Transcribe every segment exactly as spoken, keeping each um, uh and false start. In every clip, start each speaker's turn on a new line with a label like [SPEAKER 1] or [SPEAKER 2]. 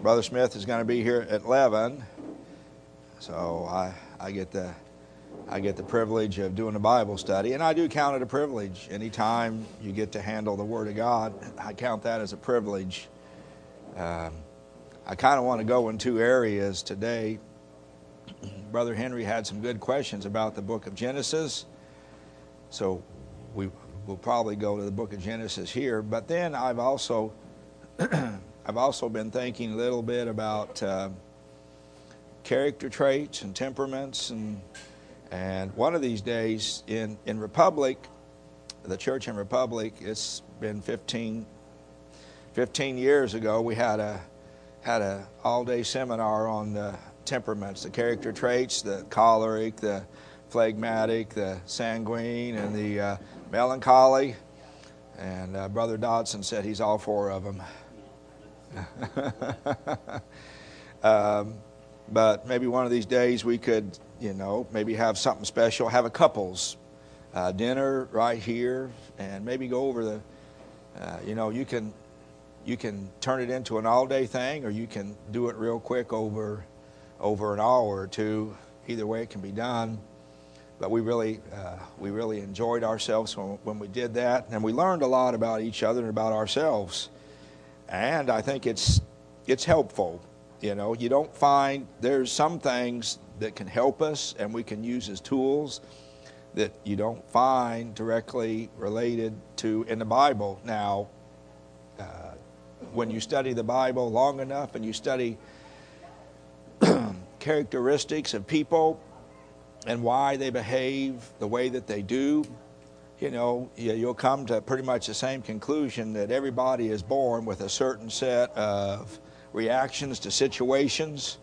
[SPEAKER 1] Brother Smith is going to be here at eleven, so I I get the I get the privilege of doing a Bible study, and I do count it a privilege. Anytime you get to handle the Word of God, I count that as a privilege. Um, I kind of want to go in two areas today. Brother Henry had some good questions about the book of Genesis, so we will probably go to the book of Genesis here. But then I've also I've also been thinking a little bit about uh, character traits and temperaments, and and one of these days in in Republic, the church in Republic, it's been fifteen years ago, we had a had a all-day seminar on the temperaments, the character traits, the choleric, the phlegmatic, the sanguine, and the uh, melancholy. And uh, Brother Dodson said he's all four of them. um, but maybe one of these days we could, you know, maybe have something special, have a couples uh, dinner right here, and maybe go over the, uh, you know, you can you can turn it into an all-day thing, or you can do it real quick over over an hour or two. Either way, it can be done. But we really uh, we really enjoyed ourselves when, when we did that, and we learned a lot about each other and about ourselves. And I think it's it's helpful. You know, you don't find, there's some things that can help us and we can use as tools that you don't find directly related to in the Bible. Now, uh, when you study the Bible long enough and you study characteristics of people and why they behave the way that they do, you know, you'll come to pretty much the same conclusion that everybody is born with a certain set of reactions to situations.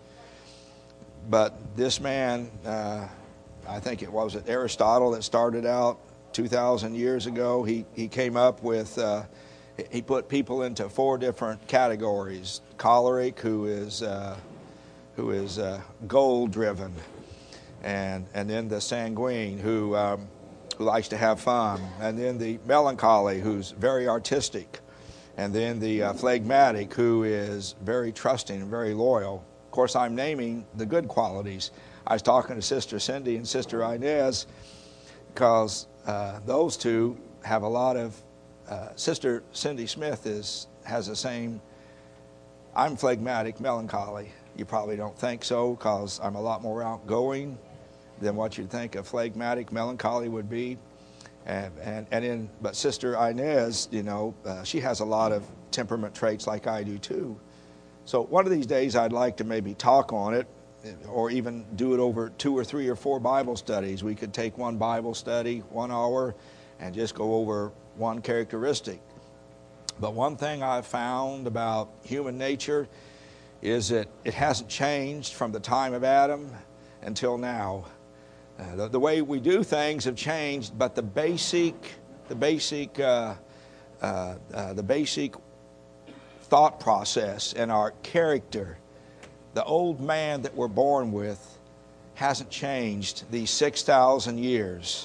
[SPEAKER 1] But this man, uh, I think it was Aristotle that started out two thousand years ago, he, he came up with, uh, he put people into four different categories. Choleric, who is, uh, who is uh, goal-driven, and, and then the sanguine, who... Um, who likes to have fun, and then the melancholy, who's very artistic, and then the uh, phlegmatic, who is very trusting and very loyal. Of course, I'm naming the good qualities. I was talking to Sister Cindy and Sister Inez, because uh, those two have a lot of, uh, Sister Cindy Smith is has the same, I'm phlegmatic, melancholy. You probably don't think so, because I'm a lot more outgoing than what you'd think a phlegmatic melancholy would be. And, and, and in, but Sister Inez, you know, uh, she has a lot of temperament traits like I do too. So one of these days I'd like to maybe talk on it, or even do it over two or three or four Bible studies. We could take one Bible study, one hour, and just go over one characteristic. But one thing I've found about human nature is that it hasn't changed from the time of Adam until now. Uh, the, the way we do things have changed, but the basic, the basic, uh, uh, uh, the basic thought process and our character, the old man that we're born with, hasn't changed these six thousand years.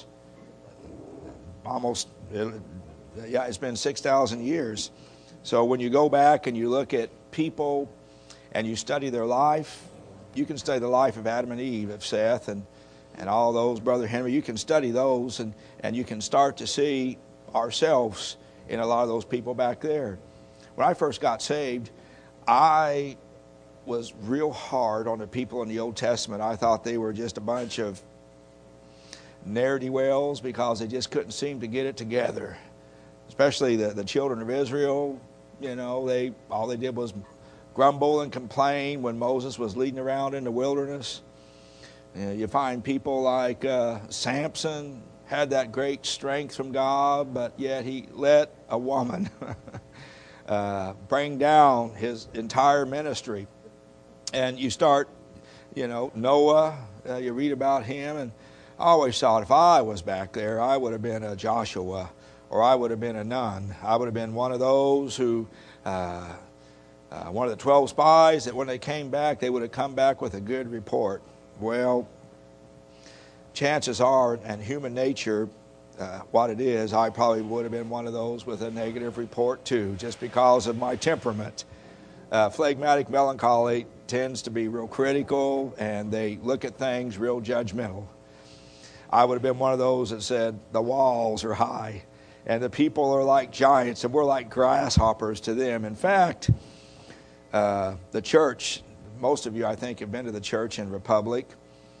[SPEAKER 1] Almost, yeah, it's been six thousand years. So when you go back and you look at people and you study their life, you can study the life of Adam and Eve, of Seth, and And all those, Brother Henry, you can study those, and, and you can start to see ourselves in a lot of those people back there. When I first got saved, I was real hard on the people in the Old Testament. I thought they were just a bunch of ne'er-do-wells because they just couldn't seem to get it together. Especially the, the children of Israel, you know, they all they did was grumble and complain when Moses was leading around in the wilderness. You know, you find people like uh, Samson had that great strength from God, but yet he let a woman uh, bring down his entire ministry. And you start, you know, Noah, uh, you read about him, and I always thought if I was back there, I would have been a Joshua, or I would have been a Nun. I would have been one of those who, uh, uh, one of the twelve spies that when they came back, they would have come back with a good report. Well, chances are, and human nature, uh, what it is, I probably would have been one of those with a negative report too, just because of my temperament. Uh, phlegmatic melancholy tends to be real critical, and they look at things real judgmental. I would have been one of those that said the walls are high, and the people are like giants, and we're like grasshoppers to them. In fact, uh, the church, most of you, I think, have been to the church in Republic.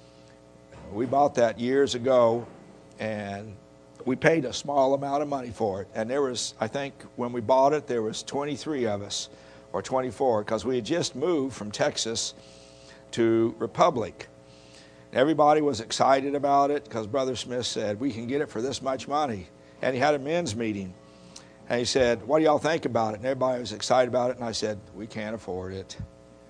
[SPEAKER 1] We bought that years ago, and we paid a small amount of money for it. And there was, I think, when we bought it, there was twenty-three of us, or twenty-four, because we had just moved from Texas to Republic. Everybody was excited about it because Brother Smith said, we can get it for this much money. And he had a men's meeting. And he said, what do y'all think about it? And everybody was excited about it. And I said, we can't afford it.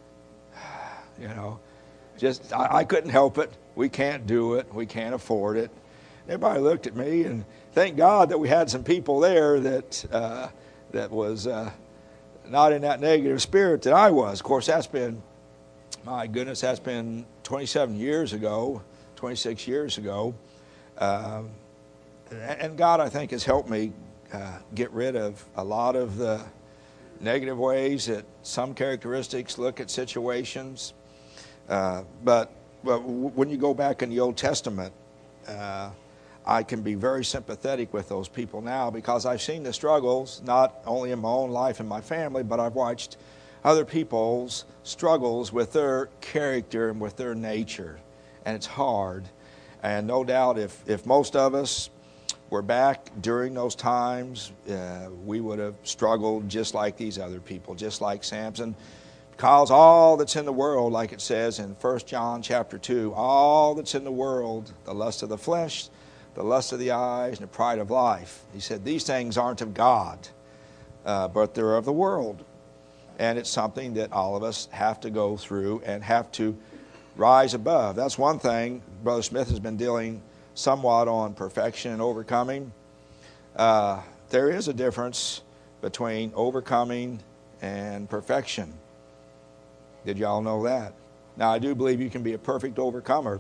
[SPEAKER 1] You know, just I, I couldn't help it. We can't do it. We can't afford it. Everybody looked at me, and thank God that we had some people there that uh, that was uh, not in that negative spirit that I was. Of course, that's been, my goodness, that's been twenty-seven years ago, twenty-six years ago. Um, and God, I think, has helped me uh, get rid of a lot of the negative ways that some characteristics look at situations. Uh, but, but when you go back in the Old Testament, uh, I can be very sympathetic with those people now because I've seen the struggles, not only in my own life and my family, but I've watched other people's struggles with their character and with their nature. And it's hard. And no doubt if, if most of us were back during those times, uh, we would have struggled just like these other people, just like Samson. Because all that's in the world, like it says in First John chapter two, all that's in the world, the lust of the flesh, the lust of the eyes, and the pride of life. He said these things aren't of God, uh, but they're of the world. And it's something that all of us have to go through and have to rise above. That's one thing. Brother Smith has been dealing somewhat on perfection and overcoming. Uh, there is a difference between overcoming and perfection. Did y'all know that? Now, I do believe you can be a perfect overcomer.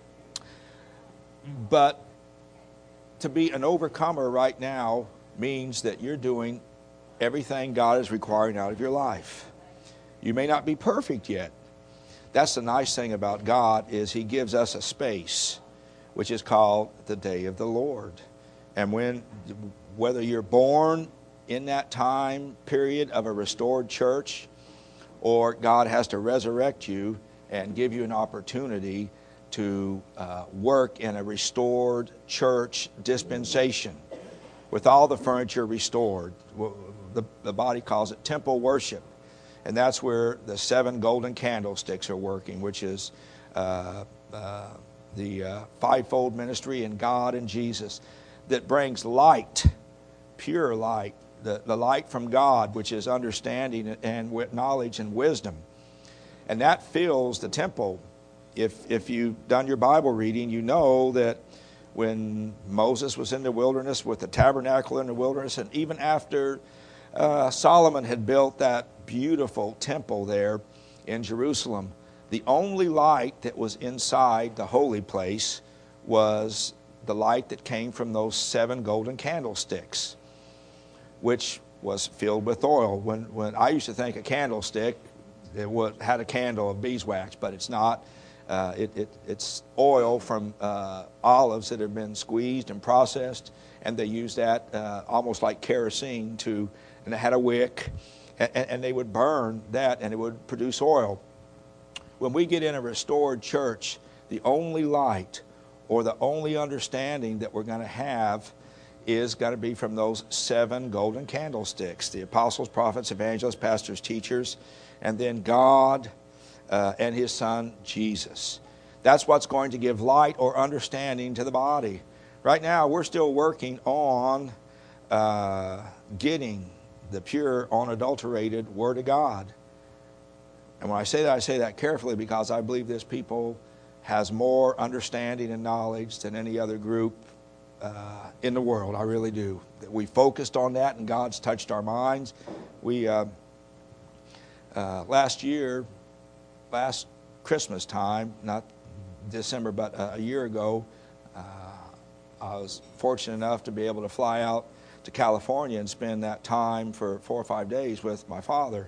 [SPEAKER 1] But to be an overcomer right now means that you're doing everything God is requiring out of your life. You may not be perfect yet. That's the nice thing about God is He gives us a space, which is called the day of the Lord. And when, whether you're born in that time period of a restored church, or God has to resurrect you and give you an opportunity to uh, work in a restored church dispensation with all the furniture restored. The, the body calls it temple worship. And that's where the seven golden candlesticks are working, which is uh, uh, the uh, fivefold ministry in God and Jesus that brings light, pure light, the, the light from God, which is understanding and knowledge and wisdom. And that fills the temple. If, if you've done your Bible reading, you know that when Moses was in the wilderness with the tabernacle in the wilderness, and even after uh, Solomon had built that beautiful temple there in Jerusalem, the only light that was inside the holy place was the light that came from those seven golden candlesticks, which was filled with oil. When, when I used to think a candlestick, it would, had a candle of beeswax, but it's not. Uh, it, it, it's oil from uh, olives that have been squeezed and processed, and they use that uh, almost like kerosene to, and it had a wick, and, and they would burn that, and it would produce oil. When we get in a restored church, the only light or the only understanding that we're going to have is going to be from those seven golden candlesticks, the apostles, prophets, evangelists, pastors, teachers, and then God uh, and His Son, Jesus. That's what's going to give light or understanding to the body. Right now, we're still working on uh, getting the pure, unadulterated Word of God. And when I say that, I say that carefully because I believe this people has more understanding and knowledge than any other group uh, in the world. I really do. We focused on that, and God's touched our minds. We uh, uh, last year, last Christmas time, not December, but a year ago, uh, I was fortunate enough to be able to fly out to California and spend that time for four or five days with my father.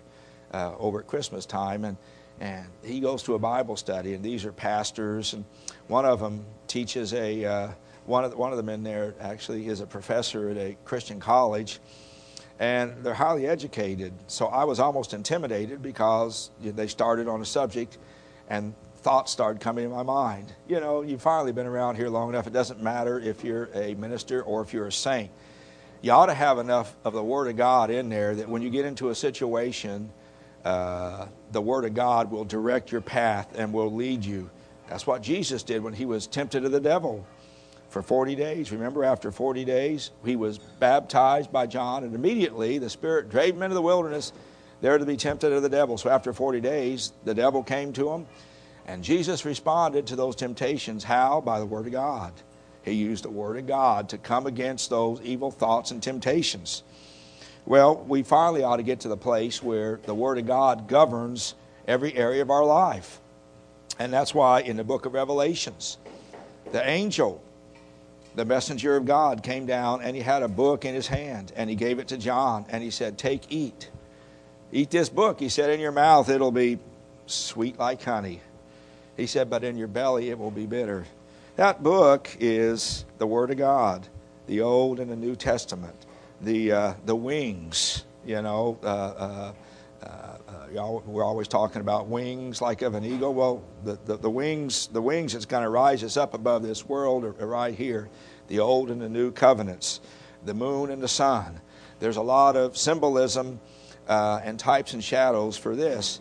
[SPEAKER 1] uh, over at Christmas time, and and he goes to a Bible study, and these are pastors, and one of them teaches a uh, one of the, one of them in there actually is a professor at a Christian college, and they're highly educated. So I was almost intimidated because they started on a subject, and thoughts started coming in my mind. You know, you've finally been around here long enough. It doesn't matter if you're a minister or if you're a saint. You ought to have enough of the Word of God in there that when you get into a situation, uh, the Word of God will direct your path and will lead you. That's what Jesus did when he was tempted of the devil for forty days. Remember, after forty days, he was baptized by John, and immediately the Spirit drave him into the wilderness there to be tempted of the devil. So after forty days, the devil came to him, and Jesus responded to those temptations. How? By the Word of God. He used the Word of God to come against those evil thoughts and temptations. Well, we finally ought to get to the place where the Word of God governs every area of our life. And that's why in the book of Revelations, the angel, the messenger of God, came down, and he had a book in his hand, and he gave it to John, and he said, take, eat. Eat this book. He said, in your mouth it'll be sweet like honey. He said, but in your belly it will be bitter. That book is the Word of God, the Old and the New Testament, the uh, the wings. You know, uh, uh, uh, y'all, we're always talking about wings like of an eagle. Well, the, the, the wings, the wings that's going to rise us up above this world are, are right here. The Old and the New Covenants, the moon and the sun. There's a lot of symbolism uh, and types and shadows for this,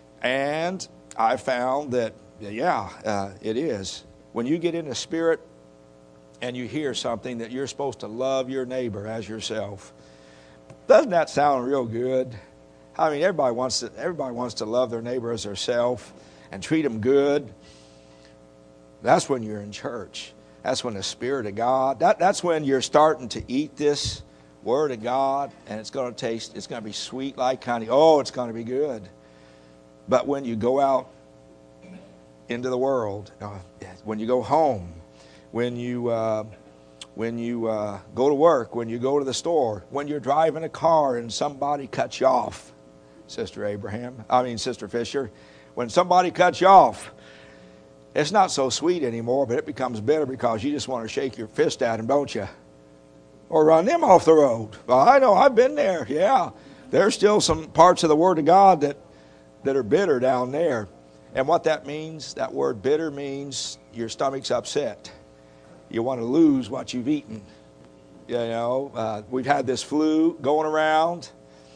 [SPEAKER 1] and I found that yeah, uh, it is. When you get in the Spirit and you hear something that you're supposed to love your neighbor as yourself, doesn't that sound real good? I mean, everybody wants to, everybody wants to love their neighbor as theirself and treat them good. That's when you're in church. That's when the Spirit of God, that, that's when you're starting to eat this Word of God, and it's going to taste, it's going to be sweet like honey. Oh, it's going to be good. But when you go out into the world, uh, when you go home, when you uh, when you uh, go to work, when you go to the store, when you're driving a car and somebody cuts you off, Sister Abraham, I mean Sister Fisher, when somebody cuts you off, it's not so sweet anymore, but it becomes bitter because you just want to shake your fist at them, don't you? Or run them off the road. Well, I know, I've been there, yeah. There's still some parts of the Word of God that, that are bitter down there. And what that means, that word bitter means your stomach's upset. You want to lose what you've eaten. You know, uh, we've had this flu going around,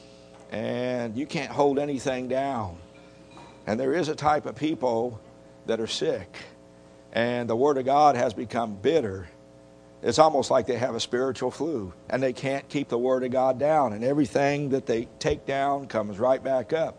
[SPEAKER 1] and you can't hold anything down. And there is a type of people that are sick, and the Word of God has become bitter. It's almost like they have a spiritual flu, and they can't keep the Word of God down, and everything that they take down comes right back up.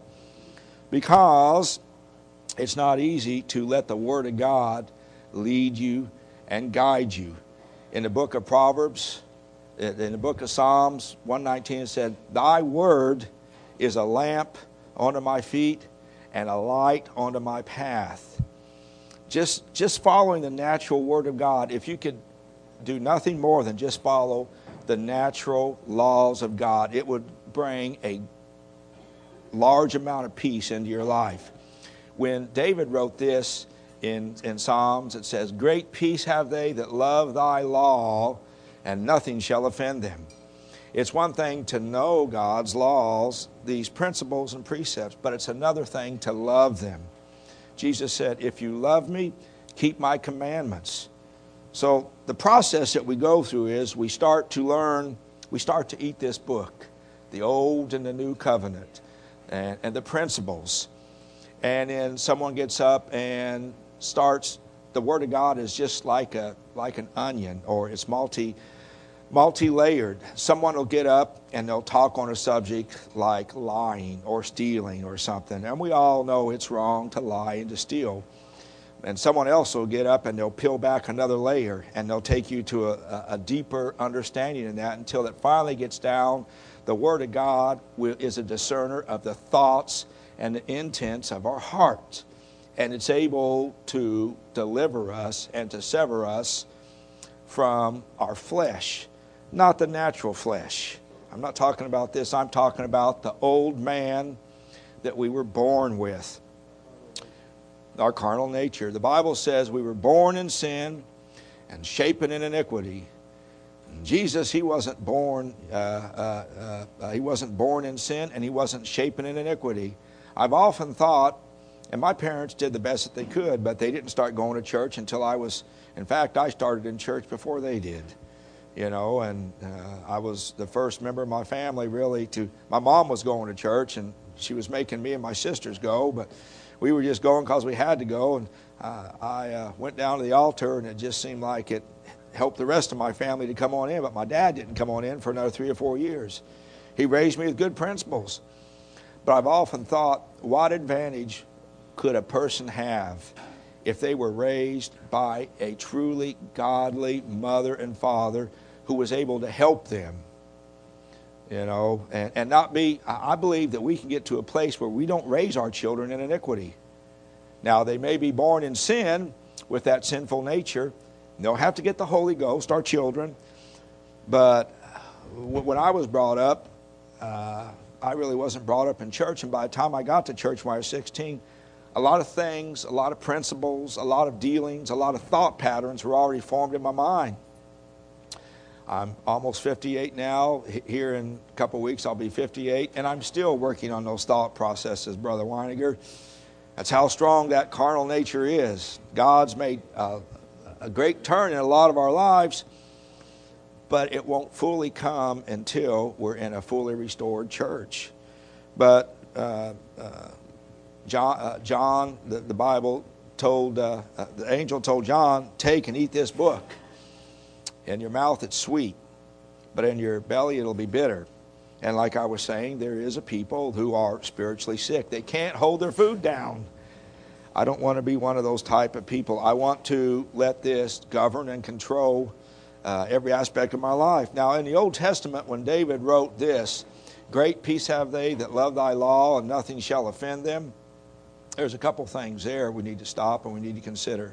[SPEAKER 1] Because it's not easy to let the Word of God lead you and guide you. In the book of Proverbs, in the book of Psalms one nineteen, it said, thy word is a lamp unto my feet and a light unto my path. Just, just following the natural Word of God, if you could do nothing more than just follow the natural laws of God, it would bring a large amount of peace into your life. When David wrote this in, in Psalms, it says, great peace have they that love thy law, and nothing shall offend them. It's one thing to know God's laws, these principles and precepts, but it's another thing to love them. Jesus said, if you love me, keep my commandments. So the process that we go through is we start to learn, we start to eat this book, the Old and the New Covenant, and, and the principles. And then someone gets up and starts, the Word of God is just like a like an onion, or it's multi, multi-layered. Someone will get up and they'll talk on a subject like lying or stealing or something. And we all know it's wrong to lie and to steal. And someone else will get up and they'll peel back another layer, and they'll take you to a, a deeper understanding in that until it finally gets down. The Word of God is a discerner of the thoughts and the intents of our heart. And it's able to deliver us and to sever us from our flesh, not the natural flesh. I'm not talking about this. I'm talking about the old man that we were born with. Our carnal nature. The Bible says we were born in sin and shapen in iniquity. And Jesus, he wasn't born. Uh, uh, uh, uh, he wasn't born in sin, and he wasn't shapen in iniquity. I've often thought, and my parents did the best that they could, but they didn't start going to church until I was. In fact, I started in church before they did. You know, and uh, I was the first member of my family really to. My mom was going to church, and she was making me and my sisters go, but we were just going because we had to go. And uh, I uh, went down to the altar, and it just seemed like it helped the rest of my family to come on in. But my dad didn't come on in for another three or four years. He raised me with good principles. But I've often thought, what advantage could a person have if they were raised by a truly godly mother and father who was able to help them? You know, and, and not be, I believe that we can get to a place where we don't raise our children in iniquity. Now, they may be born in sin with that sinful nature. They'll have to get the Holy Ghost, our children. But when I was brought up, uh, I really wasn't brought up in church. And by the time I got to church when I was sixteen, a lot of things, a lot of principles, a lot of dealings, a lot of thought patterns were already formed in my mind. I'm almost fifty-eight now. Here in a couple of weeks, I'll be fifty-eight. And I'm still working on those thought processes, Brother Weiniger. That's how strong that carnal nature is. God's made uh, a great turn in a lot of our lives, but it won't fully come until we're in a fully restored church. But uh, uh, John, uh, John the, the Bible told, uh, uh, the angel told John, take and eat this book. In your mouth it's sweet, but in your belly it'll be bitter. And like I was saying, there is a people who are spiritually sick. They can't hold their food down. I don't want to be one of those type of people. I want to let this govern and control uh, every aspect of my life. Now, in the Old Testament, when David wrote this, great peace have they that love thy law, and nothing shall offend them, there's a couple things there we need to stop and we need to consider.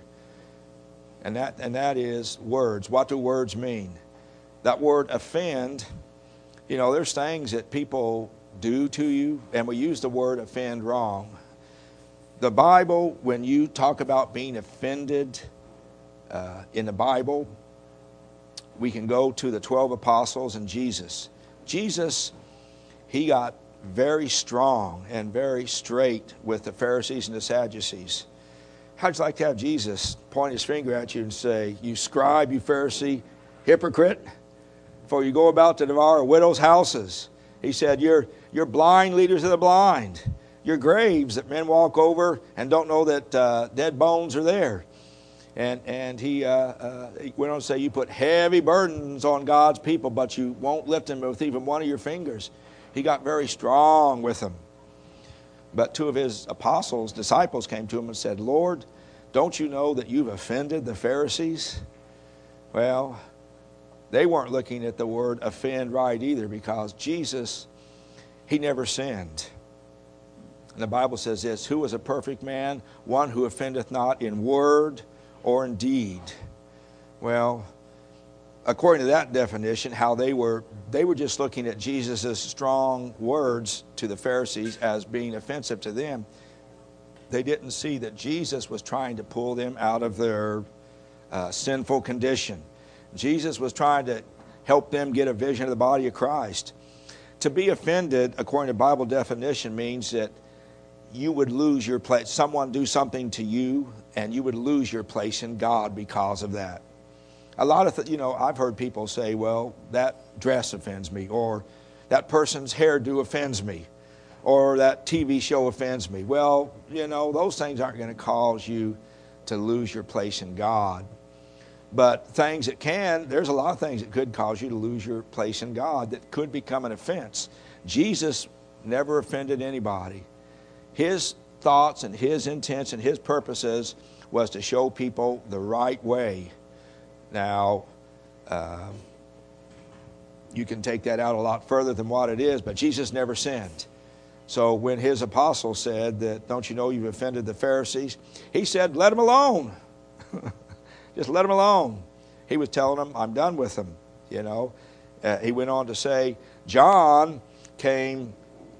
[SPEAKER 1] And that and that is words. What do words mean? That word offend, you know, there's things that people do to you, and we use the word offend wrong. The Bible, when you talk about being offended uh, in the Bible, we can go to the twelve apostles and Jesus. Jesus, he got very strong and very straight with the Pharisees and the Sadducees. How'd you like to have Jesus point his finger at you and say, you scribe, you Pharisee, hypocrite, for you go about to devour widows' houses. He said, you're, you're blind leaders of the blind. You're graves that men walk over and don't know that uh, dead bones are there. And, and he, uh, uh, he went on to say, you put heavy burdens on God's people, but you won't lift them with even one of your fingers. He got very strong with them. But two of his apostles, disciples, came to him and said, Lord, don't you know that you've offended the Pharisees? Well, they weren't looking at the word offend right either, because Jesus, he never sinned. And the Bible says this, who is a perfect man? One who offendeth not in word or in deed. Well, according to that definition, how they were, they were just looking at Jesus' strong words to the Pharisees as being offensive to them. They didn't see that Jesus was trying to pull them out of their uh, sinful condition. Jesus was trying to help them get a vision of the body of Christ. To be offended, according to Bible definition, means that you would lose your place. Someone do something to you, and you would lose your place in God because of that. A lot of, th- you know, I've heard people say, well, that dress offends me, or that person's hairdo offends me, or that T V show offends me. Well, you know, those things aren't going to cause you to lose your place in God. But things that can, there's a lot of things that could cause you to lose your place in God that could become an offense. Jesus never offended anybody. His thoughts and his intents and his purposes was to show people the right way. Now, uh, you can take that out a lot further than what it is, but Jesus never sinned. So when his apostles said that, don't you know you've offended the Pharisees? He said, let them alone. Just let them alone. He was telling them, I'm done with them. You know, uh, he went on to say, John came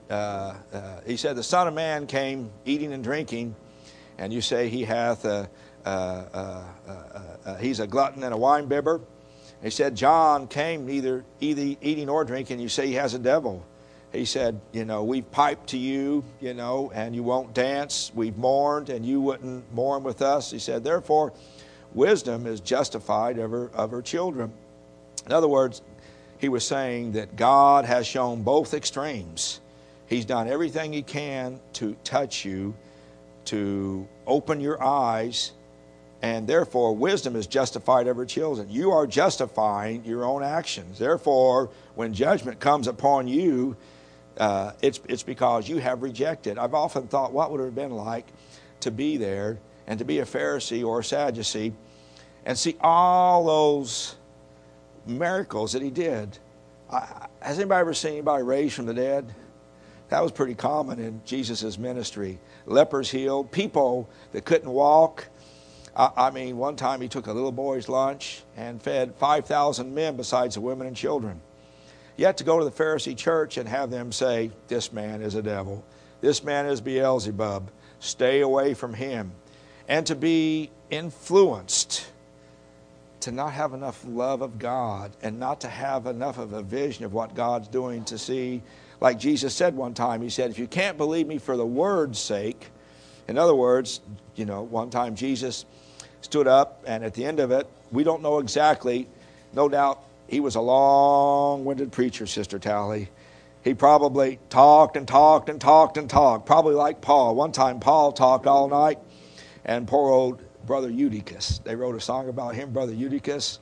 [SPEAKER 1] uh, uh, he said, the Son of Man came eating and drinking, and you say he hath a, uh, uh, uh, uh, he's a glutton and a winebibber. He said, John came neither either eating or drinking, you say he has a devil. He said, you know, we've piped to you, you know, and you won't dance. We've mourned, and you wouldn't mourn with us. He said, therefore, wisdom is justified of her, of her children. In other words, he was saying that God has shown both extremes. He's done everything he can to touch you, to open your eyes, and therefore wisdom is justified of her children. You are justifying your own actions. Therefore, when judgment comes upon you, uh, it's, it's because you have rejected. I've often thought, what would it have been like to be there and to be a Pharisee or a Sadducee and see all those miracles that he did. I, has anybody ever seen anybody raised from the dead? That was pretty common in Jesus' ministry. Lepers healed, people that couldn't walk. I, I mean, one time he took a little boy's lunch and fed five thousand men besides the women and children. You have to go to the Pharisee church and have them say, this man is a devil. This man is Beelzebub. Stay away from him. And to be influenced, to not have enough love of God and not to have enough of a vision of what God's doing to see. Like Jesus said one time, he said, if you can't believe me for the word's sake, in other words, you know, one time Jesus stood up, and at the end of it, we don't know exactly, no doubt he was a long-winded preacher, Sister Tally. He probably talked and talked and talked and talked, probably like Paul. One time Paul talked all night, and poor old Brother Eutychus, they wrote a song about him, Brother Eutychus.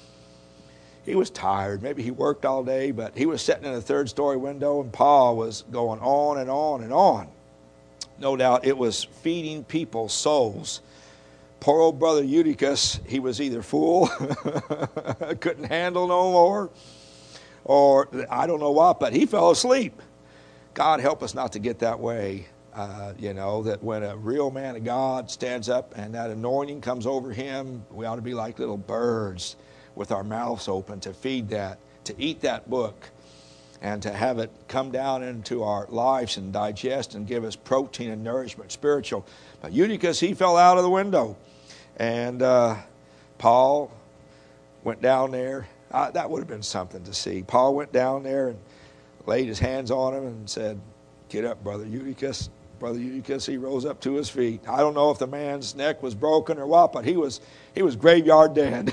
[SPEAKER 1] He was tired. Maybe he worked all day, but he was sitting in a third-story window, and Paul was going on and on and on. No doubt it was feeding people's souls. Poor old Brother Eutychus, he was either full, couldn't handle no more, or I don't know what, but he fell asleep. God help us not to get that way. Uh, you know, that when a real man of God stands up and that anointing comes over him, we ought to be like little birds with our mouths open to feed that, to eat that book, and to have it come down into our lives and digest and give us protein and nourishment, spiritual. But Eutychus, he fell out of the window. And uh, Paul went down there. Uh, that would have been something to see. Paul went down there and laid his hands on him and said, get up, Brother Eutychus. Brother Eutychus, he rose up to his feet. I don't know if the man's neck was broken or what, but he was he was graveyard dead.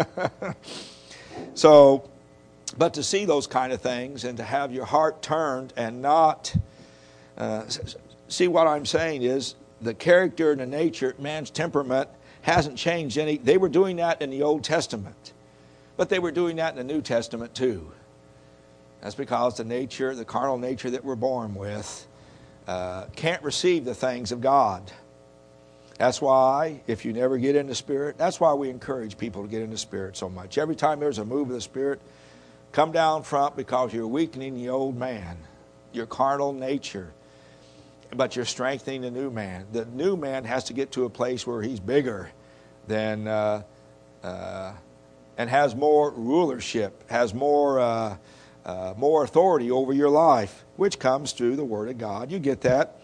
[SPEAKER 1] So, but to see those kind of things and to have your heart turned and not, uh, see what I'm saying is the character and the nature, man's temperament hasn't changed any. They were doing that in the Old Testament, but they were doing that in the New Testament too. That's because the nature, the carnal nature that we're born with, uh, can't receive the things of God. That's why, if you never get into Spirit, that's why we encourage people to get into Spirit so much. Every time there's a move of the Spirit, come down front, because you're weakening the old man, your carnal nature, but you're strengthening the new man. The new man has to get to a place where he's bigger than, uh, uh, and has more rulership, has more uh, uh, more authority over your life, which comes through the Word of God. You get that?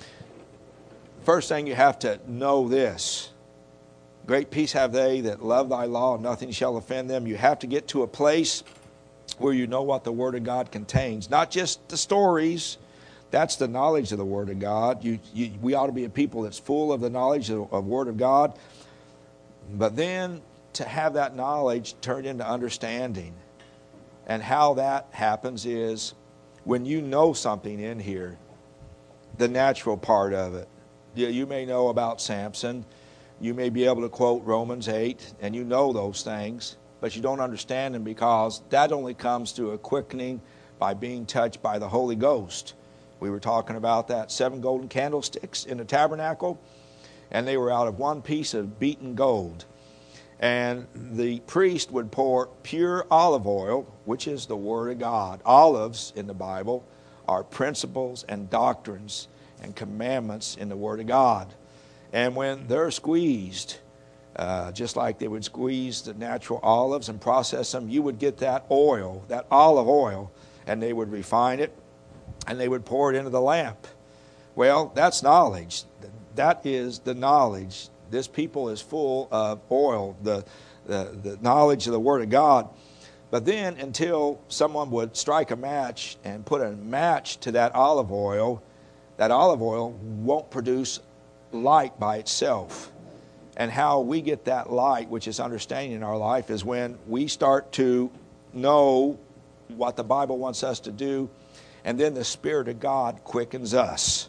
[SPEAKER 1] First thing, you have to know this. Great peace have they that love thy law, and nothing shall offend them. You have to get to a place where you know what the Word of God contains. Not just the stories. That's the knowledge of the Word of God. You, you, we ought to be a people that's full of the knowledge of the Word of God. But then to have that knowledge turned into understanding. And how that happens is when you know something in here, the natural part of it. You, you may know about Samson. You may be able to quote Romans eight, and you know those things, but you don't understand them because that only comes through a quickening by being touched by the Holy Ghost. We were talking about that seven golden candlesticks in the tabernacle, and they were out of one piece of beaten gold. And the priest would pour pure olive oil, which is the Word of God. Olives in the Bible are principles and doctrines and commandments in the Word of God. And when they're squeezed, uh, just like they would squeeze the natural olives and process them, you would get that oil, that olive oil, and they would refine it. and they would pour it into the lamp. Well, that's knowledge. That is the knowledge. This people is full of oil, the, the, the knowledge of the Word of God. But then until someone would strike a match and put a match to that olive oil, that olive oil won't produce light by itself. And how we get that light, which is understanding in our life, is when we start to know what the Bible wants us to do, and then the Spirit of God quickens us.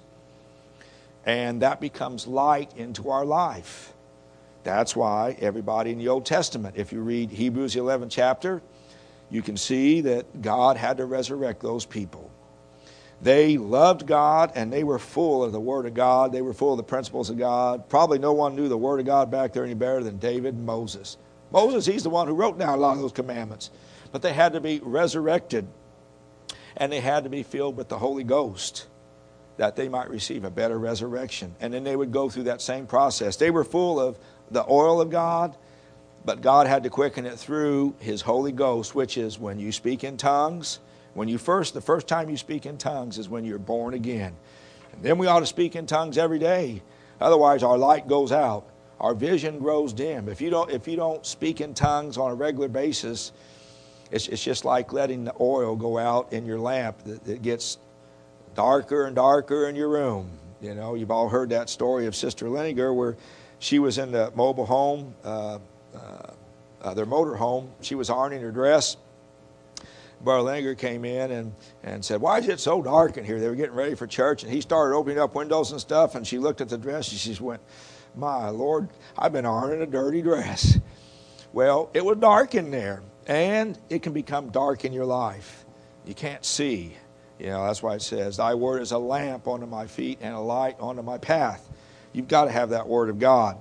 [SPEAKER 1] And that becomes light into our life. That's why everybody in the Old Testament, if you read Hebrews eleventh chapter, you can see that God had to resurrect those people. They loved God, and they were full of the Word of God. They were full of the principles of God. Probably no one knew the Word of God back there any better than David and Moses. Moses, he's the one who wrote down a lot of those commandments. But they had to be resurrected, and they had to be filled with the Holy Ghost, that they might receive a better resurrection. And then they would go through that same process. They were full of the oil of God, but God had to quicken it through His Holy Ghost, which is when you speak in tongues. When you first, the first time you speak in tongues is when you're born again. And then we ought to speak in tongues every day. Otherwise, our light goes out. Our vision grows dim. If you don't, if you don't speak in tongues on a regular basis, it's, it's just like letting the oil go out in your lamp. It gets darker and darker in your room. You know, you've all heard that story of Sister Leniger, where she was in the mobile home, uh, uh, uh, their motor home. She was ironing her dress. Brother Leniger came in and, and said, "Why is it so dark in here?" They were getting ready for church, and he started opening up windows and stuff, and she looked at the dress, and she just went, "My Lord, I've been ironing a dirty dress." Well, it was dark in there, and it can become dark in your life. You can't see. You know, that's why it says, "Thy word is a lamp unto my feet and a light unto my path." You've got to have that Word of God.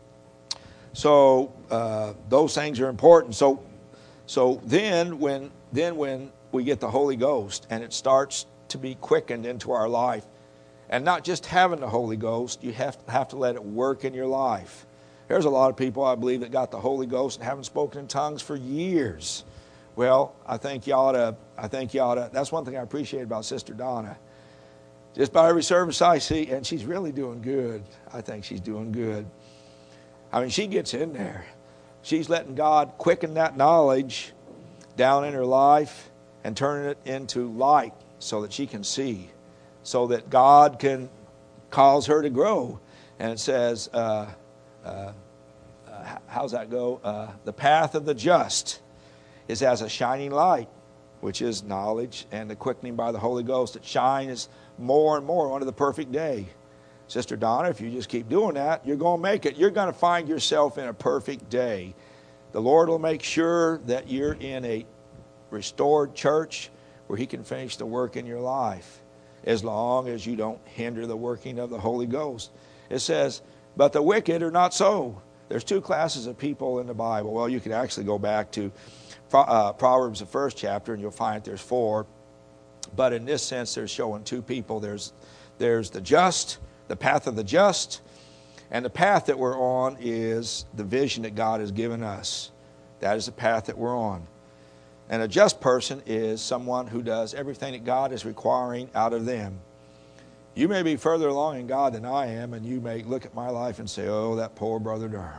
[SPEAKER 1] So uh, those things are important. So, so then when then when we get the Holy Ghost and it starts to be quickened into our life, and not just having the Holy Ghost, you have to, have to let it work in your life. There's a lot of people, I believe, that got the Holy Ghost and haven't spoken in tongues for years. Well, I think you ought to, I think you ought to, that's one thing I appreciate about Sister Donna. Just by every service I see, and she's really doing good. I think she's doing good. I mean, she gets in there. She's letting God quicken that knowledge down in her life and turning it into light so that she can see, so that God can cause her to grow. And it says, uh, uh, uh, how's that go? Uh, the path of the just is as a shining light, which is knowledge and the quickening by the Holy Ghost. It shines more and more unto the perfect day. Sister Donna, if you just keep doing that, you're going to make it. You're going to find yourself in a perfect day. The Lord will make sure that you're in a restored church where He can finish the work in your life, as long as you don't hinder the working of the Holy Ghost. It says, "But the wicked are not so." There's two classes of people in the Bible. Well, you can actually go back to uh, Proverbs, the first chapter, and you'll find there's four. But in this sense, they're showing two people. There's, there's the just, the path of the just, and the path that we're on is the vision that God has given us. That is the path that we're on. And a just person is someone who does everything that God is requiring out of them. You may be further along in God than I am, and you may look at my life and say, "Oh, that poor Brother Durham.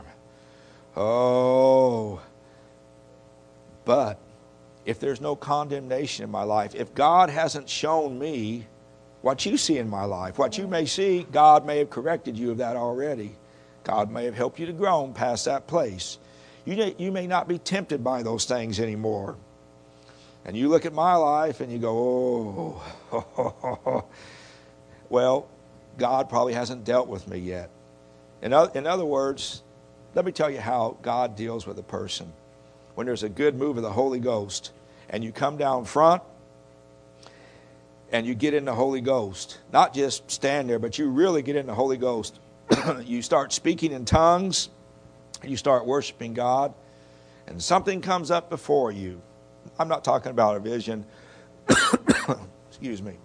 [SPEAKER 1] Oh." But if there's no condemnation in my life, if God hasn't shown me what you see in my life, what you may see, God may have corrected you of that already. God may have helped you to grow past that place. You, you may not be tempted by those things anymore. And you look at my life and you go, "Oh, oh, oh, oh, oh." Well, God probably hasn't dealt with me yet. In other, in other words, let me tell you how God deals with a person. When there's a good move of the Holy Ghost, and you come down front, and you get in the Holy Ghost. Not just stand there, but you really get in the Holy Ghost. You start speaking in tongues, you start worshiping God, and something comes up before you. I'm not talking about a vision. Excuse me.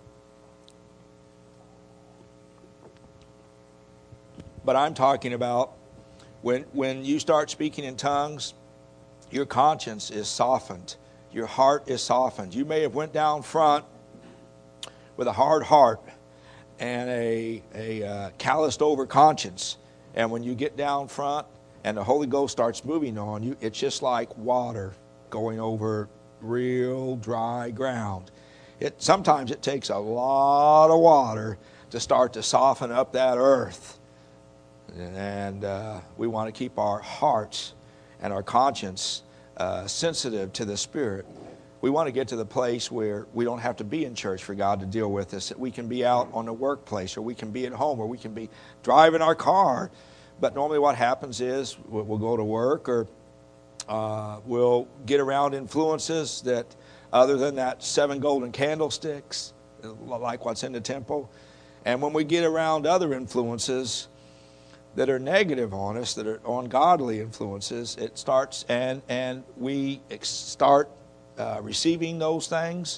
[SPEAKER 1] But I'm talking about when, when you start speaking in tongues, your conscience is softened. Your heart is softened. You may have went down front with a hard heart and a, a uh, calloused over conscience. And when you get down front and the Holy Ghost starts moving on you, it's just like water going over real dry ground. It sometimes it takes a lot of water to start to soften up that earth. And uh, we want to keep our hearts and our conscience uh, sensitive to the Spirit. We want to get to the place where we don't have to be in church for God to deal with us, that we can be out on the workplace, or we can be at home, or we can be driving our car. But normally what happens is we'll go to work, or uh, we'll get around influences that, other than that seven golden candlesticks, like what's in the temple. And when we get around other influences that are negative on us, that are ungodly influences, it starts, and, and we start uh, receiving those things,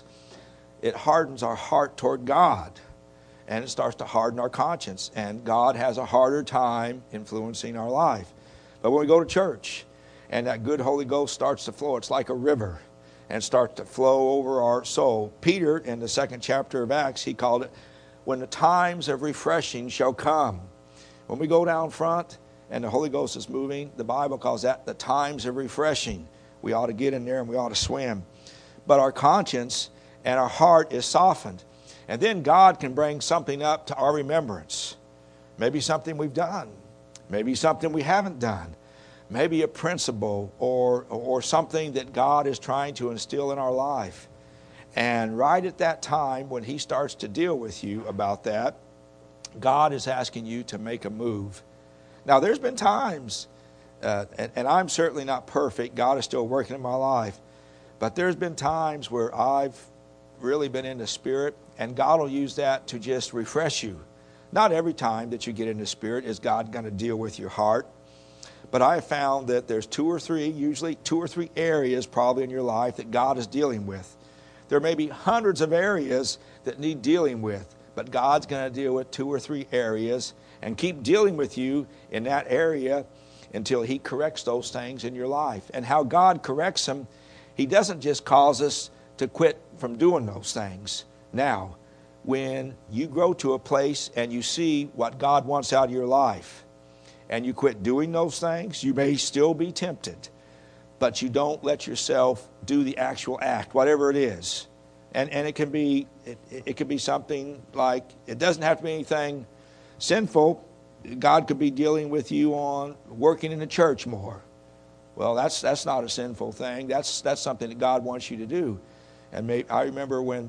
[SPEAKER 1] it hardens our heart toward God. And it starts to harden our conscience. And God has a harder time influencing our life. But when we go to church and that good Holy Ghost starts to flow, it's like a river, and starts to flow over our soul. Peter, in the second chapter of Acts, he called it, when the times of refreshing shall come. When we go down front and the Holy Ghost is moving, the Bible calls that the times of refreshing. We ought to get in there and we ought to swim. But our conscience and our heart is softened. And then God can bring something up to our remembrance. Maybe something we've done. Maybe something we haven't done. Maybe a principle or, or something that God is trying to instill in our life. And right at that time, when He starts to deal with you about that, God is asking you to make a move. Now, there's been times, uh, and, and I'm certainly not perfect. God is still working in my life. But there's been times where I've really been in the Spirit, and God will use that to just refresh you. Not every time that you get in the Spirit is God going to deal with your heart. But I have found that there's two or three, usually two or three areas probably in your life that God is dealing with. There may be hundreds of areas that need dealing with, but God's going to deal with two or three areas and keep dealing with you in that area until He corrects those things in your life. And how God corrects them, He doesn't just cause us to quit from doing those things. Now, when you grow to a place and you see what God wants out of your life and you quit doing those things, you may still be tempted, but you don't let yourself do the actual act, whatever it is. And and it can be it, it could be something like, it doesn't have to be anything sinful. God could be dealing with you on working in the church more. Well, that's that's not a sinful thing. That's that's something that God wants you to do. And may, I remember when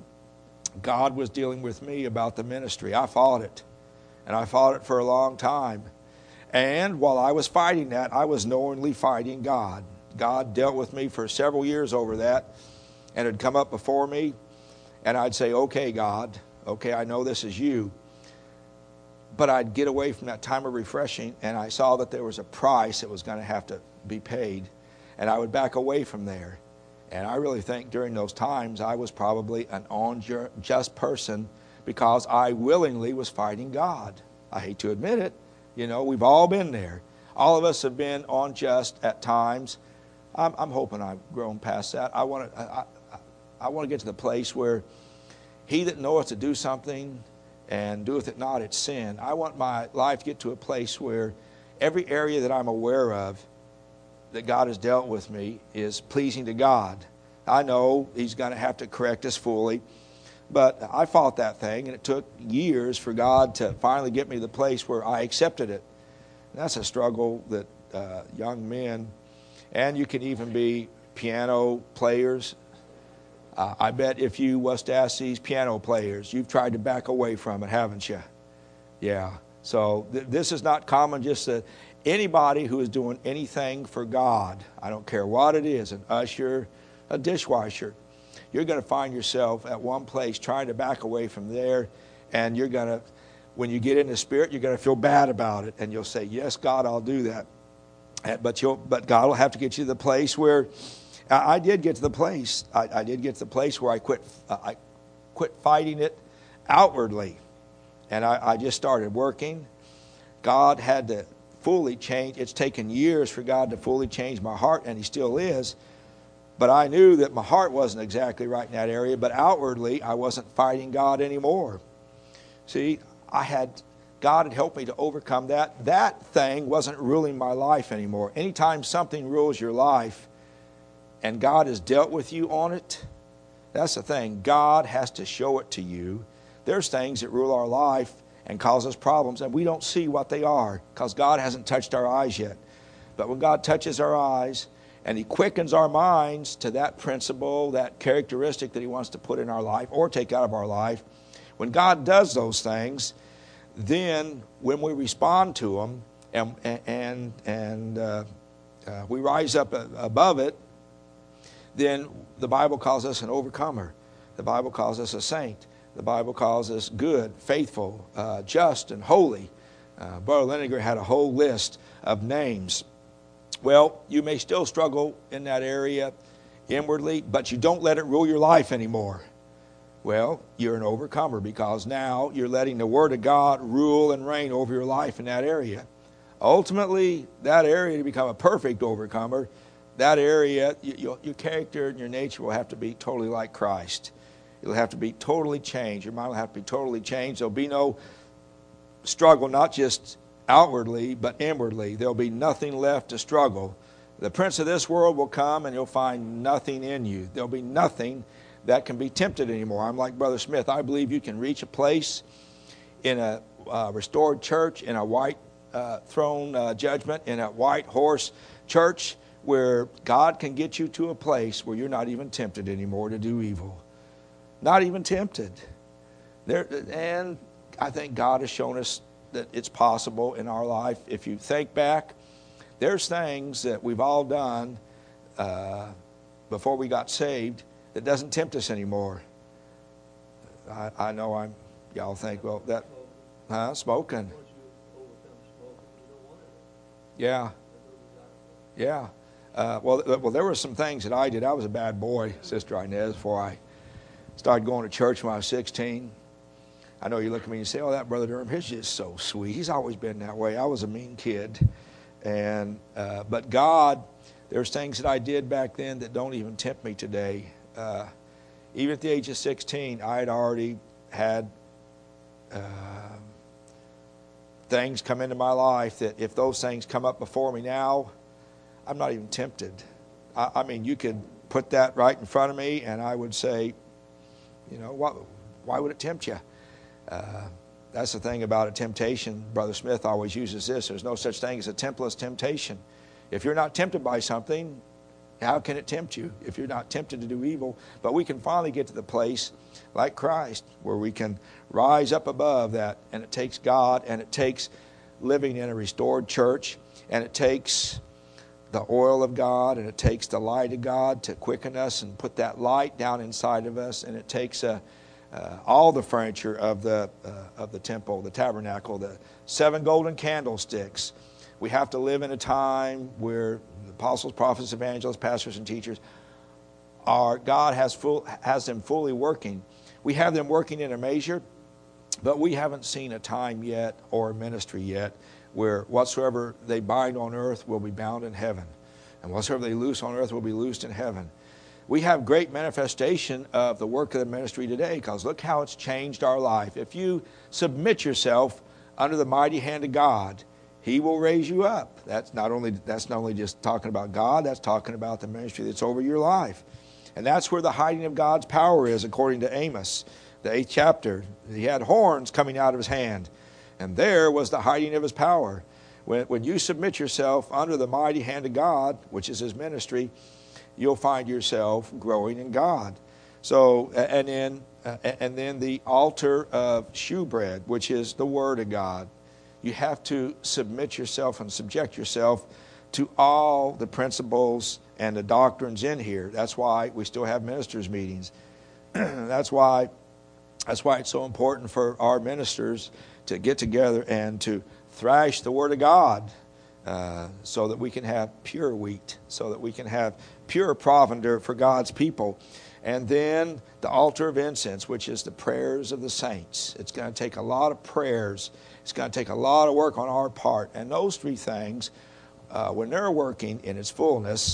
[SPEAKER 1] God was dealing with me about the ministry, I fought it. And I fought it for a long time. And while I was fighting that, I was knowingly fighting God. God dealt with me for several years over that, and it would come up before me, and I'd say, okay, God, okay, I know this is you. But I'd get away from that time of refreshing, and I saw that there was a price that was going to have to be paid, and I would back away from there. And I really think during those times I was probably an unjust person because I willingly was fighting God. I hate to admit it. You know, we've all been there. All of us have been unjust at times. I'm, I'm hoping I've grown past that. I want to I, I, I want to get to the place where he that knoweth to do something and doeth it not, it's sin. I want my life to get to a place where every area that I'm aware of that God has dealt with me is pleasing to God. I know He's going to have to correct us fully, but I fought that thing, and it took years for God to finally get me to the place where I accepted it. And that's a struggle that uh, young men, and you can even be piano players. Uh, I bet if you was to ask these piano players, you've tried to back away from it, haven't you? Yeah. So th- this is not common, just that anybody who is doing anything for God, I don't care what it is, an usher, a dishwasher, you're going to find yourself at one place trying to back away from there, and you're going to, when you get in the Spirit, you're going to feel bad about it, and you'll say, yes, God, I'll do that. But you'll, but God will have to get you to the place where, I, I did get to the place, I, I did get to the place where I quit, uh, I quit fighting it outwardly, and I, I just started working. God had to fully change. It's taken years for God to fully change my heart, and He still is. But I knew that my heart wasn't exactly right in that area, but outwardly I wasn't fighting God anymore. See, I had, God had helped me to overcome that. That thing wasn't ruling my life anymore. Anytime something rules your life and God has dealt with you on it, that's the thing. God has to show it to you. There's things that rule our life and cause us problems, and we don't see what they are because God hasn't touched our eyes yet. But when God touches our eyes and He quickens our minds to that principle, that characteristic that He wants to put in our life or take out of our life, when God does those things, then when we respond to them and and and uh, uh, we rise up above it, then the Bible calls us an overcomer. The Bible calls us a saint. The Bible calls us good, faithful, uh, just, and holy. Uh, Brother Leniger had a whole list of names. Well, you may still struggle in that area inwardly, but you don't let it rule your life anymore. Well, you're an overcomer because now you're letting the Word of God rule and reign over your life in that area. Ultimately, that area to become a perfect overcomer, that area, you, your character and your nature will have to be totally like Christ. It'll have to be totally changed. Your mind will have to be totally changed. There'll be no struggle, not just outwardly, but inwardly. There'll be nothing left to struggle. The prince of this world will come and you'll find nothing in you. There'll be nothing that can be tempted anymore. I'm like Brother Smith. I believe you can reach a place in a uh, restored church, in a white uh, throne uh, judgment, in a white horse church, where God can get you to a place where you're not even tempted anymore to do evil. Not even tempted. There, and I think God has shown us that it's possible in our life. If you think back, there's things that we've all done uh, before we got saved that doesn't tempt us anymore. I, I know I'm, y'all think, well, that, huh, smoking. Yeah. Yeah. Uh, well, well, there were some things that I did. I was a bad boy, Sister Inez, before I started going to church when I was sixteen. I know you look at me and you say, oh, that Brother Durham, he's just so sweet. He's always been that way. I was a mean kid. and uh, But God, there's things that I did back then that don't even tempt me today. Uh, even at the age of sixteen, I had already had uh, things come into my life that if those things come up before me now, I'm not even tempted. I, I mean, you could put that right in front of me and I would say, you know, what, why would it tempt you? Uh, that's the thing about a temptation. Brother Smith always uses this. There's no such thing as a temptless temptation. If you're not tempted by something, how can it tempt you if you're not tempted to do evil? But we can finally get to the place like Christ where we can rise up above that. And it takes God, and it takes living in a restored church, and it takes the oil of God, and it takes the light of God to quicken us and put that light down inside of us. And it takes a Uh, all the furniture of the uh, of the temple, the tabernacle, the seven golden candlesticks. We have to live in a time where the apostles, prophets, evangelists, pastors, and teachers are, God has full has them fully working. We have them working in a measure, but we haven't seen a time yet or a ministry yet where whatsoever they bind on earth will be bound in heaven, and whatsoever they loose on earth will be loosed in heaven. We have great manifestation of the work of the ministry today because look how it's changed our life. If you submit yourself under the mighty hand of God, He will raise you up. That's not only that's not only just talking about God, that's talking about the ministry that's over your life. And that's where the hiding of God's power is, according to Amos, the eighth chapter. He had horns coming out of His hand, and there was the hiding of His power. When, when you submit yourself under the mighty hand of God, which is His ministry, you'll find yourself growing in God. So, and then, uh, and then the altar of shewbread, which is the Word of God. You have to submit yourself and subject yourself to all the principles and the doctrines in here. That's why we still have ministers' meetings. that's why, that's why it's so important for our ministers to get together and to thrash the Word of God. Uh, so that we can have pure wheat, so that we can have pure provender for God's people. And then the altar of incense, which is the prayers of the saints. It's going to take a lot of prayers. It's going to take a lot of work on our part. And those three things, uh, when they're working in its fullness,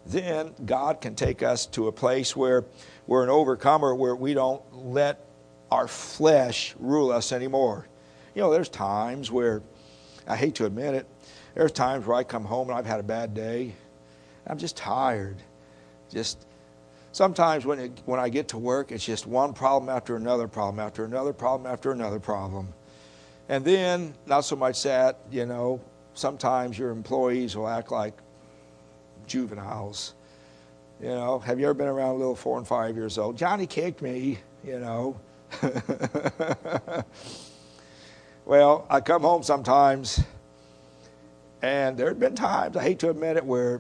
[SPEAKER 1] then God can take us to a place where we're an overcomer, where we don't let our flesh rule us anymore. You know, there's times where, I hate to admit it, there's times where I come home and I've had a bad day. I'm just tired. Just sometimes when it, when I get to work, it's just one problem after another problem after another problem after another problem. And then, not so much that, you know, sometimes your employees will act like juveniles. You know, have you ever been around a little four and five years old? Johnny kicked me, you know. Well, I come home sometimes, and there have been times, I hate to admit it, where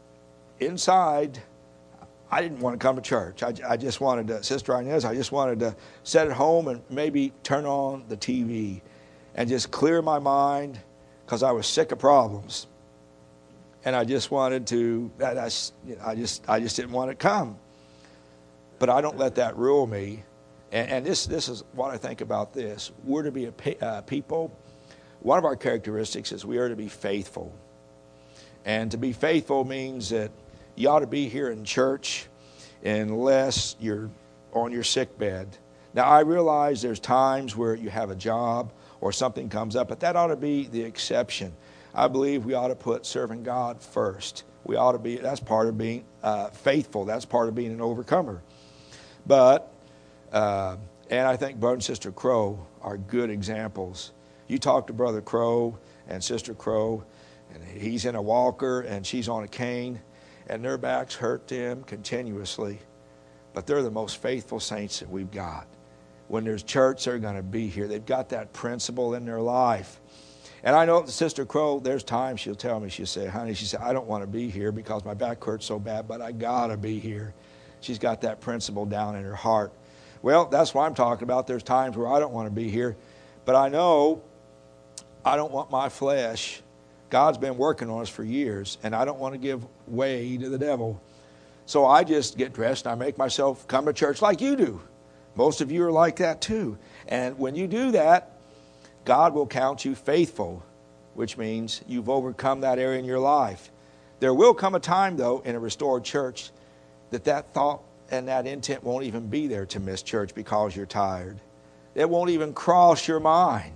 [SPEAKER 1] inside, I didn't want to come to church. I, I just wanted to, Sister Inez, I just wanted to sit at home and maybe turn on the T V and just clear my mind, because I was sick of problems. And I just wanted to, I, I just I just didn't want to come. But I don't let that rule me. And, and this this is what I think about this. We're to be a uh, people. One of our characteristics is we are to be faithful. And to be faithful means that you ought to be here in church unless you're on your sick bed. Now, I realize there's times where you have a job or something comes up, but that ought to be the exception. I believe we ought to put serving God first. We ought to be, that's part of being uh, faithful. That's part of being an overcomer. But, uh, and I think Brother and Sister Crow are good examples. You talk to Brother Crow and Sister Crow, and he's in a walker and she's on a cane, and their backs hurt them continuously. But they're the most faithful saints that we've got. When there's church, they're going to be here. They've got that principle in their life. And I know Sister Crow, there's times she'll tell me, she'll say, honey, she said, I don't want to be here because my back hurts so bad, but I got to be here. She's got that principle down in her heart. Well, that's what I'm talking about. There's times where I don't want to be here, but I know I don't want my flesh. God's been working on us for years, and I don't want to give way to the devil. So I just get dressed and I make myself come to church like you do. Most of you are like that too. And when you do that, God will count you faithful, which means you've overcome that area in your life. There will come a time, though, in a restored church that that thought and that intent won't even be there to miss church because you're tired. It won't even cross your mind.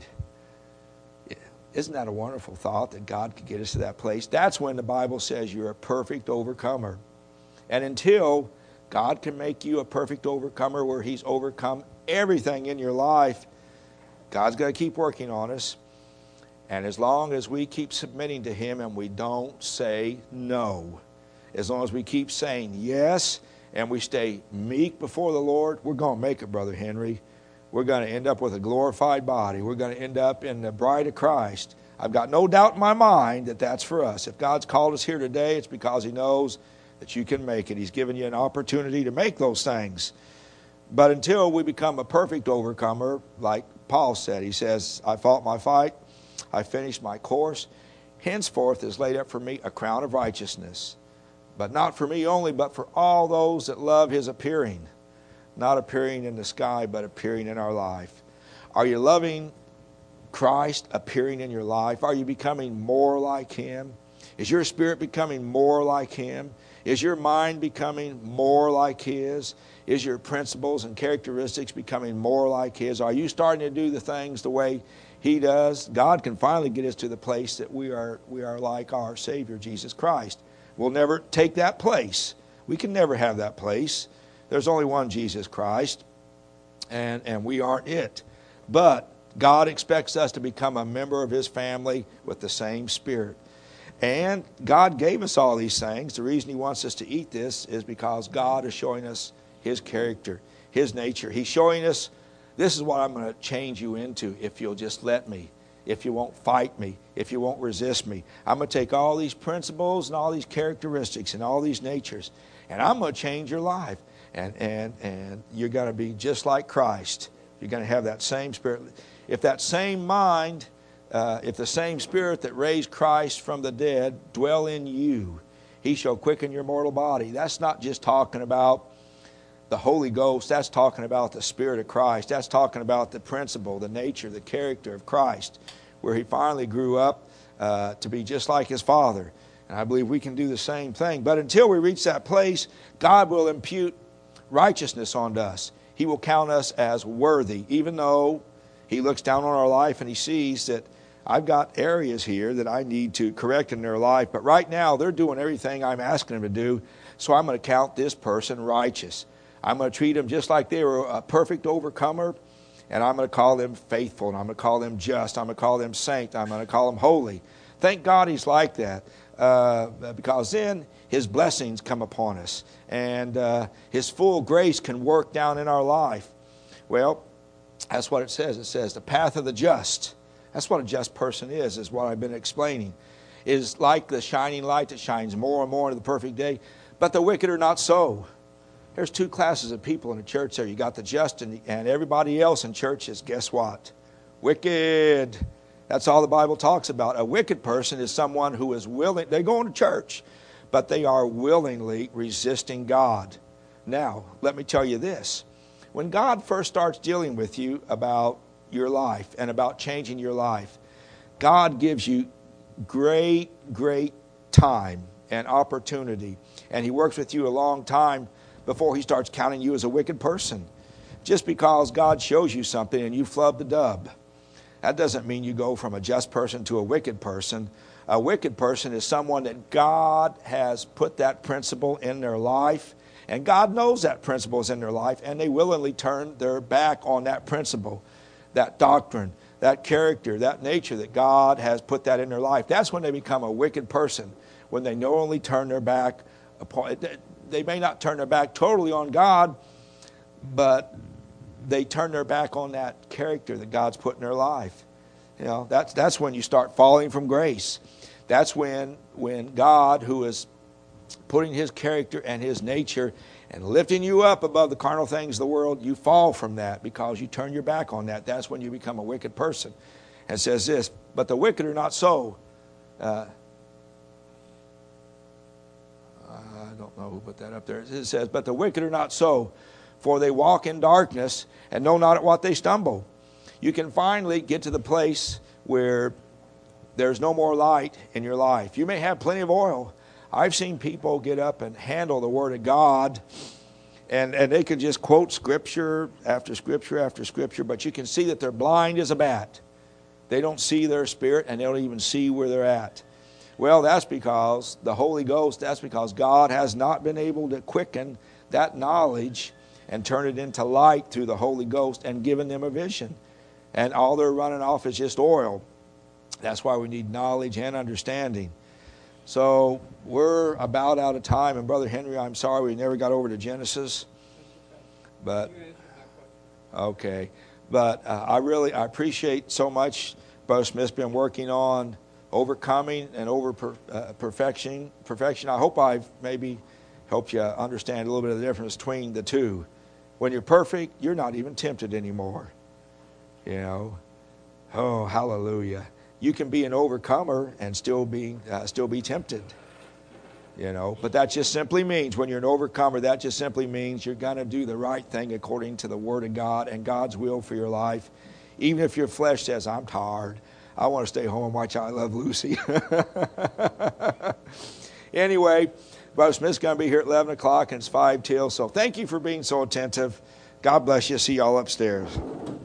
[SPEAKER 1] Isn't that a wonderful thought that God could get us to that place? That's when the Bible says you're a perfect overcomer. And until God can make you a perfect overcomer where He's overcome everything in your life, God's got to keep working on us. And as long as we keep submitting to Him and we don't say no, as long as we keep saying yes and we stay meek before the Lord, we're going to make it, Brother Henry. We're going to end up with a glorified body. We're going to end up in the bride of Christ. I've got no doubt in my mind that that's for us. If God's called us here today, it's because He knows that you can make it. He's given you an opportunity to make those things. But until we become a perfect overcomer, like Paul said, he says, I fought my fight, I finished my course. Henceforth is laid up for me a crown of righteousness. But not for me only, but for all those that love His appearing. Not appearing in the sky, but appearing in our life. Are you loving Christ appearing in your life? Are you becoming more like Him? Is your spirit becoming more like Him? Is your mind becoming more like His? Is your principles and characteristics becoming more like His? Are you starting to do the things the way He does? God can finally get us to the place that we are we are like our Savior, Jesus Christ. We'll never take that place. We can never have that place. There's only one Jesus Christ, and, and we aren't it. But God expects us to become a member of His family with the same Spirit. And God gave us all these things. The reason He wants us to eat this is because God is showing us His character, His nature. He's showing us, this is what I'm going to change you into if you'll just let me, if you won't fight me, if you won't resist me. I'm going to take all these principles and all these characteristics and all these natures, and I'm going to change your life. And, and, and you're going to be just like Christ. You're going to have that same spirit. If that same mind, uh, if the same Spirit that raised Christ from the dead dwell in you, He shall quicken your mortal body. That's not just talking about the Holy Ghost. That's talking about the Spirit of Christ. That's talking about the principle, the nature, the character of Christ, where He finally grew up uh, to be just like His Father. And I believe we can do the same thing. But until we reach that place, God will impute righteousness onto us. He will count us as worthy, even though He looks down on our life and He sees that I've got areas here that I need to correct in their life. But right now, they're doing everything I'm asking them to do, so I'm going to count this person righteous. I'm going to treat them just like they were a perfect overcomer, and I'm going to call them faithful, and I'm going to call them just, I'm going to call them saint, I'm going to call them holy. Thank God He's like that, uh, because then His blessings come upon us, and uh, His full grace can work down in our life. Well, that's what it says. It says the path of the just. That's what a just person is, is what I've been explaining. It is like the shining light that shines more and more into the perfect day. But the wicked are not so. There's two classes of people in the church there. You got the just, and, and everybody else in church is, guess what? Wicked. That's all the Bible talks about. A wicked person is someone who is willing. They go to church, but they are willingly resisting God. Now, let me tell you this. When God first starts dealing with you about your life and about changing your life, God gives you great, great time and opportunity. And He works with you a long time before He starts counting you as a wicked person. Just because God shows you something and you flub the dub, that doesn't mean you go from a just person to a wicked person. A wicked person is someone that God has put that principle in their life, and God knows that principle is in their life, and they willingly turn their back on that principle, that doctrine, that character, that nature that God has put that in their life. That's when they become a wicked person, when they knowingly turn their back upon. They may not turn their back totally on God, but they turn their back on that character that God's put in their life. You know, that's that's when you start falling from grace. That's when when God, who is putting His character and His nature and lifting you up above the carnal things of the world, you fall from that because you turn your back on that. That's when you become a wicked person. And it says this, but the wicked are not so. Uh, I don't know who put that up there. It says, but the wicked are not so, for they walk in darkness and know not at what they stumble. You can finally get to the place where there's no more light in your life. You may have plenty of oil. I've seen people get up and handle the Word of God, and, and they can just quote Scripture after Scripture after Scripture, but you can see that they're blind as a bat. They don't see their spirit, and they don't even see where they're at. Well, that's because the Holy Ghost, that's because God has not been able to quicken that knowledge and turn it into light through the Holy Ghost and given them a vision. And all they're running off is just oil. That's why we need knowledge and understanding. So we're about out of time. And Brother Henry, I'm sorry we never got over to Genesis. But, okay. But uh, I really, I appreciate so much Brother Smith's been working on overcoming and over per, uh, perfection. Perfection. I hope I've maybe helped you understand a little bit of the difference between the two. When you're perfect, you're not even tempted anymore. You know. Oh, hallelujah. You can be an overcomer and still be uh, still be tempted. You know, but that just simply means when you're an overcomer, that just simply means you're going to do the right thing according to the Word of God and God's will for your life. Even if your flesh says, I'm tired, I want to stay home and watch I Love Lucy. Anyway, Brother Smith's going to be here at eleven o'clock and it's five till. So thank you for being so attentive. God bless you. See y'all upstairs.